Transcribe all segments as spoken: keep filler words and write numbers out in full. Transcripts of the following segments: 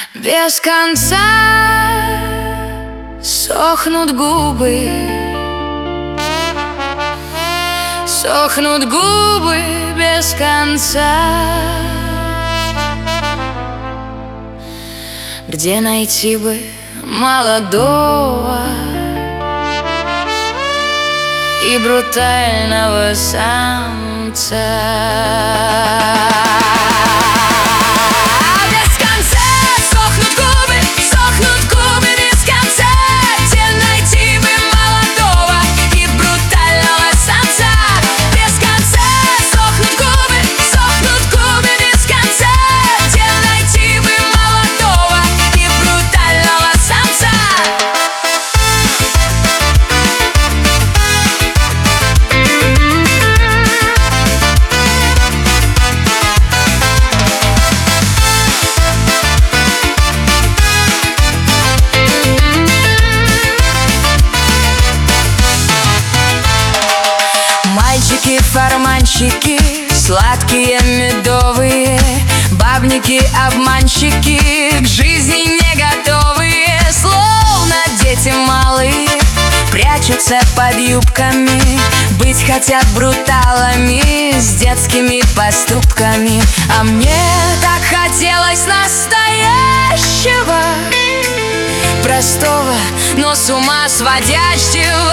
Без конца сохнут губы, сохнут губы без конца. Где найти бы молодого и брутального самца? Форманщики, сладкие, медовые, бабники, обманщики, к жизни не готовые, словно дети малые, прячутся под юбками, быть хотят бруталами с детскими поступками. А мне так хотелось настоящего, простого, но с ума сводящего.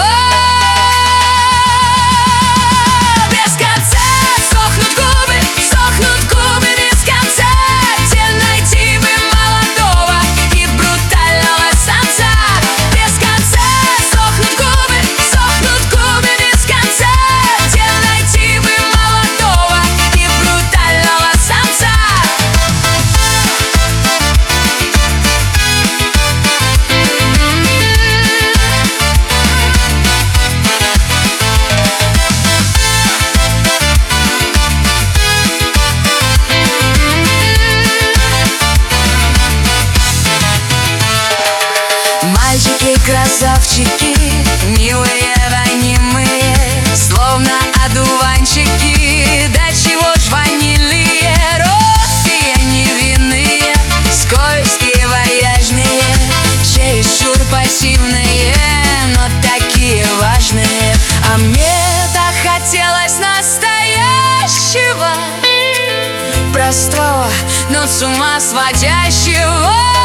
Красавчики, милые, ранимые, словно одуванчики, да чего ж ванильные, робкие, невинные, скользкие, вальяжные, чересчур пассивные, но такие важные. А мне так хотелось настоящего, простого, но с ума сводящего.